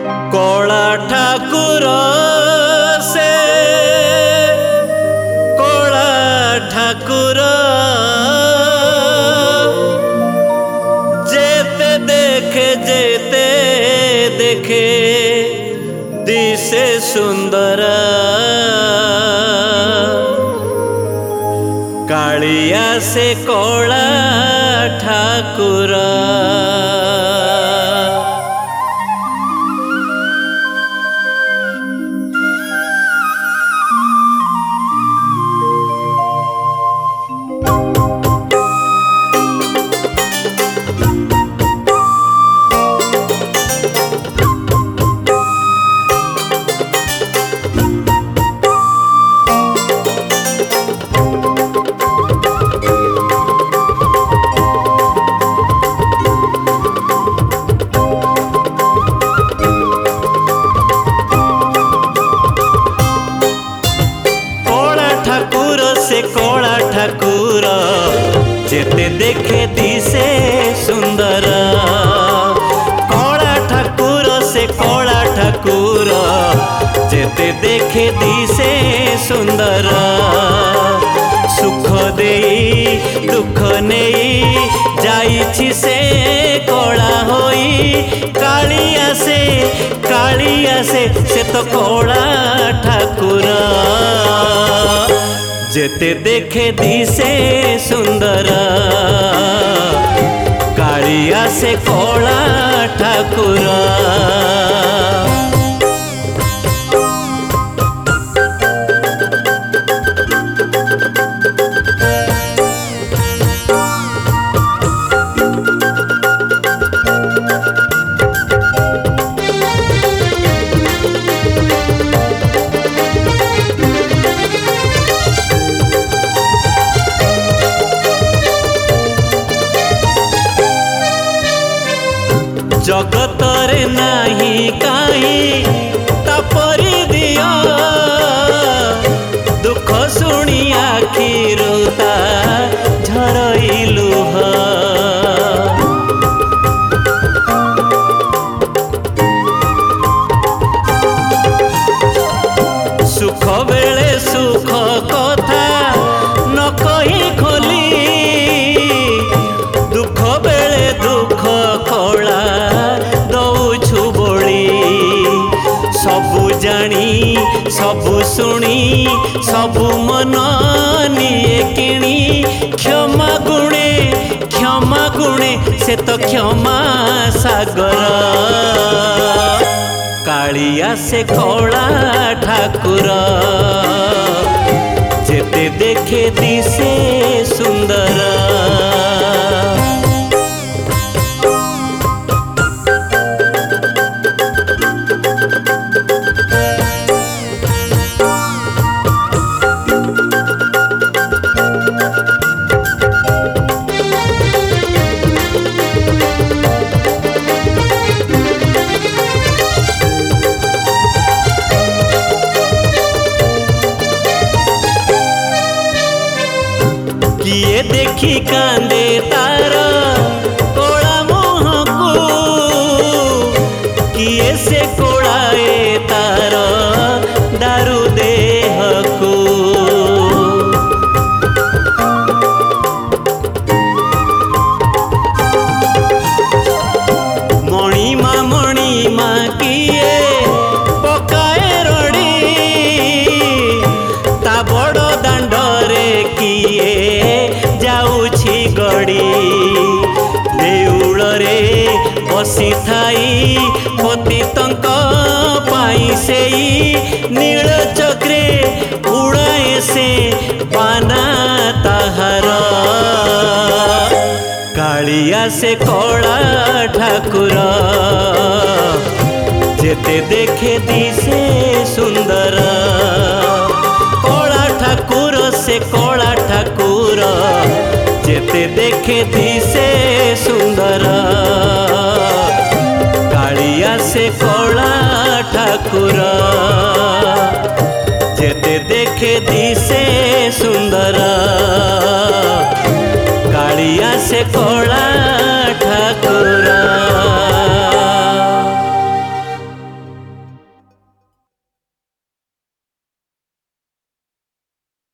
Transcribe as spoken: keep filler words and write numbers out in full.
कला ठाकुर से कला ठाकुर जेते देखे जेते देखे दिसे सुंदर कालिया से कला ठाकुर। कला ठाकुर जेते देखे दिसे सुंदर कला ठाकुर से कला ठाकुर जेते देखे दिसे सुंदर सुख देई दुख नेई जाइछि से कला होई कालिया से कालिया से से तो कला ठाकुर जेते देखे दिसे सुंदर कालिया से कला ठाकुर। जगतरे नाही काई तापरी दियो दुख शुणी आखिरुता झरई लुह सुख बेले सुख कथा न कही खोली दुख बेले दुख कला सबु जानी सबु सुनी सबु मन निये किणी क्षमा गुणे क्षमा गुणे से तो क्षमा सागर कालिया से कला ठाकुर जेते देखे दिसे सुंदर। किए देखी कांदे तार कला मुह को किए से कोड़ाए तार दारू देह को मणिमा मणिमा किए पकाए रड़ी ता बड़ दांडरे किए गड़ी देउल रे बसी थाई पतितंक पाई सेई नील चक्रे उड़ाए से पाना ताहार कालिया से कला ठाकुर जेते देखे दिसे सुंदर कला ठाकुर से कला ठाकुर जेते देखे दिसे सुंदर कालिया से कला ठाकुर जेते देखे दिसे सुंदर कालिया से कला